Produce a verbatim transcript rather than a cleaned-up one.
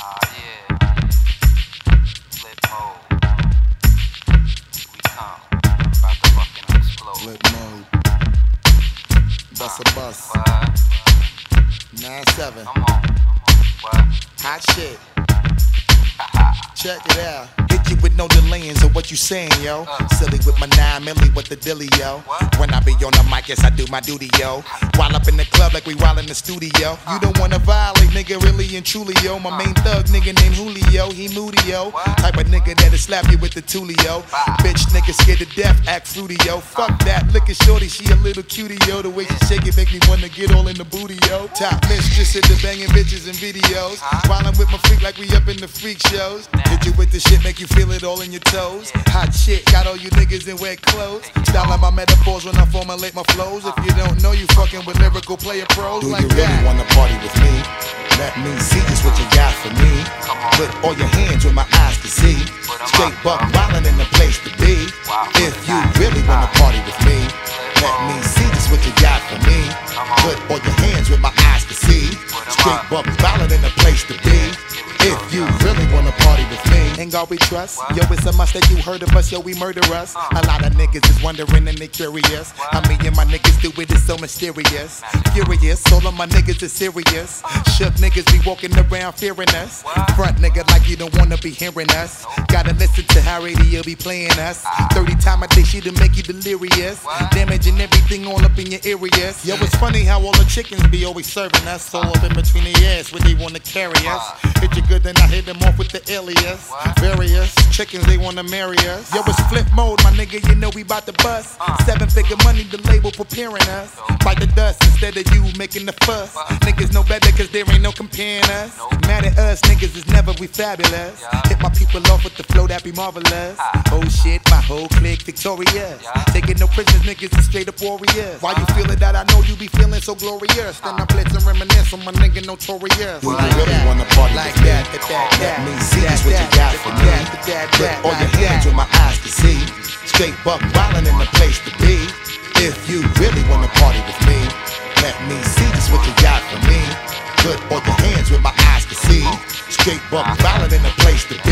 Ah, yeah. Flip mode. We come. About to fucking explode. Flip mode. Bust a bus. What? nine seven. Come on. What? Hot shit. Check it out. Hit you with no delaying, so what you saying, yo? Uh. Silly with my nine milli with the dilly, yo. What? When I be on the mic, yes, I do my duty, yo. While up in the club like we while in the studio. You don't wanna violate, nigga, really and truly, yo. My main thug, nigga named Julio, he moody, yo. What? Type of nigga that'll slap you with the tulio. Bitch, nigga scared to death, act fruity, yo. Fuck that, look at shorty, she a little cutie, yo. The way she shake it make me wanna get all in the booty, yo. Top mistress at the banging bitches and videos. While I'm with my freak like we up in the freak shows. Hit you with the shit, make you feel it all in your toes. Hot shit, got all you niggas in wet clothes. Styling my metaphors when I formulate my flows. If you don't know, you fucking with lyrical player pros. Do like you really that. wanna party with me? Let me see just what you got for me. Put all your hands where my eyes can see. Straight buck wildin' in the place to be. If you really wanna party with me, let me see just what you got for me. Put all your hands where my eyes can see. Straight buck wildin' in the place to be. If you really wanna party with me. In God we trust. Yo, it's a must that you heard of us. Yo, we murder us. A lot of niggas is wondering and they curious. I mean, and my niggas do it, it's so mysterious. Furious, all of my niggas is serious. Shook niggas be walking around fearing us. Front nigga like you don't wanna be hearing us. Gotta listen to how radio be playing us. thirty times a day, she to make you delirious. Damaging everything all up in your areas. Yo, it's funny how all the chickens be always serving us. All up in between the ass when they wanna carry us. Hit you good, then I hit them off with the alias. Various chickens, they wanna marry us. Yo, it's flip mode, my nigga, you know we bout to bust. Seven figure money, the label preparing us. Bite the dust instead of you making the fuss. Niggas know better cause there ain't no comparing us. Mad at us, niggas is never we fabulous. Hit my people off with the flow that be marvelous. Oh shit, my whole clique victorious. Taking no prisoners, niggas is straight up warriors. Why you feeling that? I know you be feeling so glorious. Then I blitz and reminisce on my nigga notorious. Do you really wanna party Like with me? that, that, that, Let that, me see that, just what you that, got that, for that, me. that, that, Put that, all your like hands that. where my eyes can see. Straight buck wildin' in the place to be. If you really wanna party with me, let me see just what you got for me. Put all your hands where my eyes can see. Straight buck wildin' in the place to be.